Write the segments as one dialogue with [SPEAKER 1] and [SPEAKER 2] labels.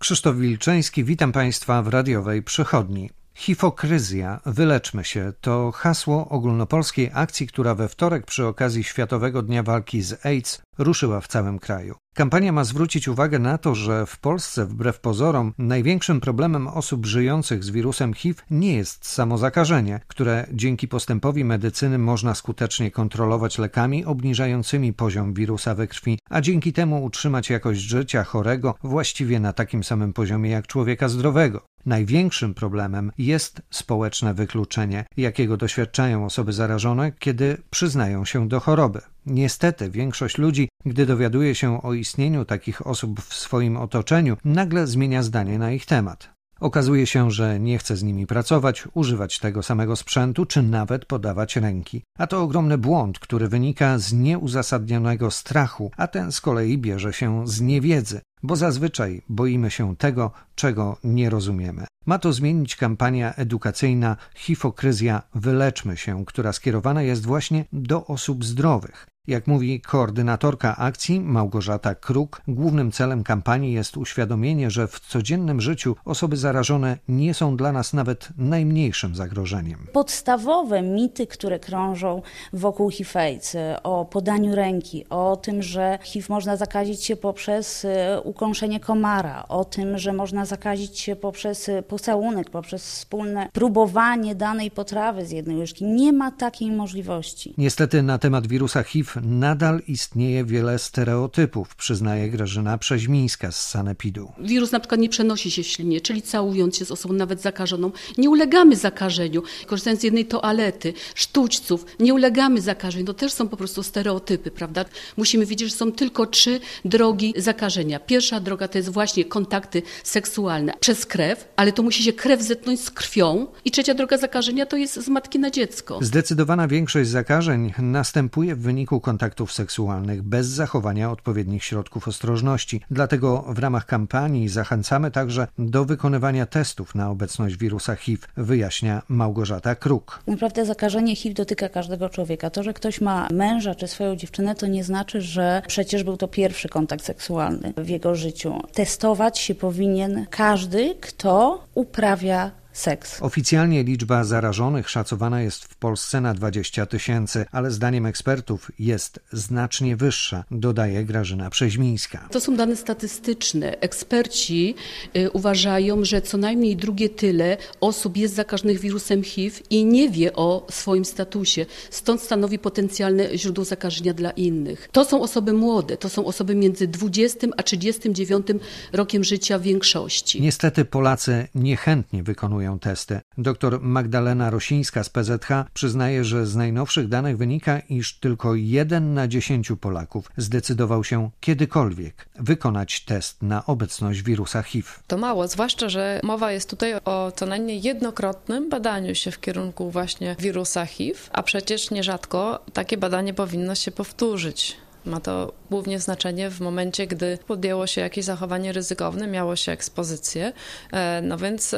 [SPEAKER 1] Krzysztof Wilczyński, witam Państwa w radiowej przychodni. Hifokryzja, wyleczmy się to hasło ogólnopolskiej akcji, która we wtorek przy okazji Światowego Dnia Walki z AIDS ruszyła w całym kraju. Kampania ma zwrócić uwagę na to, że w Polsce wbrew pozorom największym problemem osób żyjących z wirusem HIV nie jest samo zakażenie, które dzięki postępowi medycyny można skutecznie kontrolować lekami obniżającymi poziom wirusa we krwi, a dzięki temu utrzymać jakość życia chorego właściwie na takim samym poziomie jak człowieka zdrowego. Największym problemem jest społeczne wykluczenie, jakiego doświadczają osoby zarażone, kiedy przyznają się do choroby. Niestety większość ludzi, gdy dowiaduje się o istnieniu takich osób w swoim otoczeniu, nagle zmienia zdanie na ich temat. Okazuje się, że nie chce z nimi pracować, używać tego samego sprzętu, czy nawet podawać ręki. A to ogromny błąd, który wynika z nieuzasadnionego strachu, a ten z kolei bierze się z niewiedzy, bo zazwyczaj boimy się tego, czego nie rozumiemy. Ma to zmienić kampania edukacyjna Hifokryzja, wyleczmy się, która skierowana jest właśnie do osób zdrowych. Jak mówi koordynatorka akcji Małgorzata Kruk, głównym celem kampanii jest uświadomienie, że w codziennym życiu osoby zarażone nie są dla nas nawet najmniejszym zagrożeniem.
[SPEAKER 2] Podstawowe mity, które krążą wokół HIV-AIDS, o podaniu ręki, o tym, że HIV można zakazić się poprzez ukąszenie komara, o tym, że można zakazić się poprzez pocałunek, poprzez wspólne próbowanie danej potrawy z jednej łyżki. Nie ma takiej możliwości.
[SPEAKER 1] Niestety na temat wirusa HIV nadal istnieje wiele stereotypów, przyznaje Grażyna Przeźmińska z Sanepidu.
[SPEAKER 3] Wirus na przykład nie przenosi się w ślinie, czyli całując się z osobą nawet zakażoną, nie ulegamy zakażeniu. Korzystając z jednej toalety, sztućców, nie ulegamy zakażeniu. To też są po prostu stereotypy, prawda? Musimy wiedzieć, że są tylko 3 drogi zakażenia. Pierwsza droga to jest właśnie kontakty seksualne przez krew, ale to musi się krew zetknąć z krwią. I trzecia droga zakażenia to jest z matki na dziecko.
[SPEAKER 1] Zdecydowana większość zakażeń następuje w wyniku kontaktów seksualnych bez zachowania odpowiednich środków ostrożności. Dlatego w ramach kampanii zachęcamy także do wykonywania testów na obecność wirusa HIV, wyjaśnia Małgorzata Kruk.
[SPEAKER 2] Naprawdę zakażenie HIV dotyka każdego człowieka. To, że ktoś ma męża czy swoją dziewczynę, to nie znaczy, że przecież był to pierwszy kontakt seksualny w jego życiu. Testować się powinien każdy, kto uprawia seks.
[SPEAKER 1] Oficjalnie liczba zarażonych szacowana jest w Polsce na 20 000, ale zdaniem ekspertów jest znacznie wyższa, dodaje Grażyna Przeźmińska.
[SPEAKER 3] To są dane statystyczne. Eksperci uważają, że co najmniej drugie tyle osób jest zakażonych wirusem HIV i nie wie o swoim statusie. Stąd stanowi potencjalne źródło zakażenia dla innych. To są osoby młode, to są osoby między 20 a 39 rokiem życia w większości.
[SPEAKER 1] Niestety Polacy niechętnie wykonują testy. Dr Magdalena Rosińska z PZH przyznaje, że z najnowszych danych wynika, iż tylko 1 na 10 Polaków zdecydował się kiedykolwiek wykonać test na obecność wirusa HIV.
[SPEAKER 4] To mało, zwłaszcza, że mowa jest tutaj o co najmniej jednokrotnym badaniu się w kierunku właśnie wirusa HIV, a przecież nierzadko takie badanie powinno się powtórzyć. Ma to głównie znaczenie w momencie, gdy podjęło się jakieś zachowanie ryzykowne, miało się ekspozycję. No więc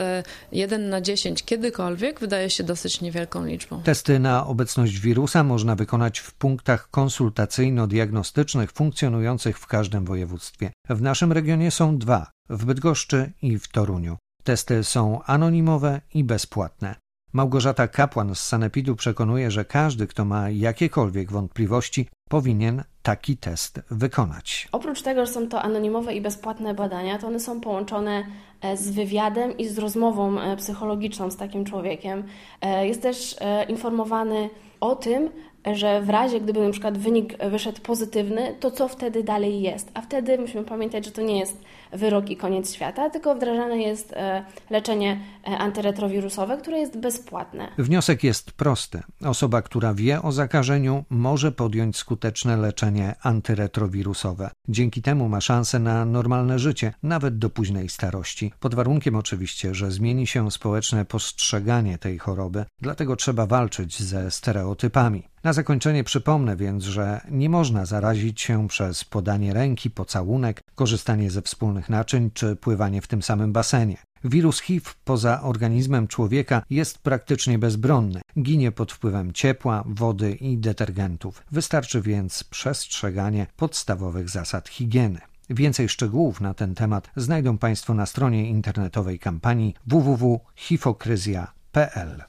[SPEAKER 4] 1 na 10 kiedykolwiek wydaje się dosyć niewielką liczbą.
[SPEAKER 1] Testy na obecność wirusa można wykonać w punktach konsultacyjno-diagnostycznych funkcjonujących w każdym województwie. W naszym regionie są 2, w Bydgoszczy i w Toruniu. Testy są anonimowe i bezpłatne. Małgorzata Kapłan z Sanepidu przekonuje, że każdy, kto ma jakiekolwiek wątpliwości, powinien taki test wykonać.
[SPEAKER 5] Oprócz tego, że są to anonimowe i bezpłatne badania, to one są połączone z wywiadem i z rozmową psychologiczną z takim człowiekiem. Jest też informowany o tym, że w razie, gdyby na przykład wynik wyszedł pozytywny, to co wtedy dalej jest? A wtedy musimy pamiętać, że to nie jest wyrok i koniec świata, tylko wdrażane jest leczenie antyretrowirusowe, które jest bezpłatne.
[SPEAKER 1] Wniosek jest prosty. Osoba, która wie o zakażeniu, może podjąć skuteczne leczenie antyretrowirusowe. Dzięki temu ma szansę na normalne życie, nawet do późnej starości. Pod warunkiem oczywiście, że zmieni się społeczne postrzeganie tej choroby. Dlatego trzeba walczyć ze stereotypami. Na zakończenie przypomnę więc, że nie można zarazić się przez podanie ręki, pocałunek, korzystanie ze wspólnych naczyń czy pływanie w tym samym basenie. Wirus HIV poza organizmem człowieka jest praktycznie bezbronny. Ginie pod wpływem ciepła, wody i detergentów. Wystarczy więc przestrzeganie podstawowych zasad higieny. Więcej szczegółów na ten temat znajdą Państwo na stronie internetowej kampanii www.hifokryzja.pl.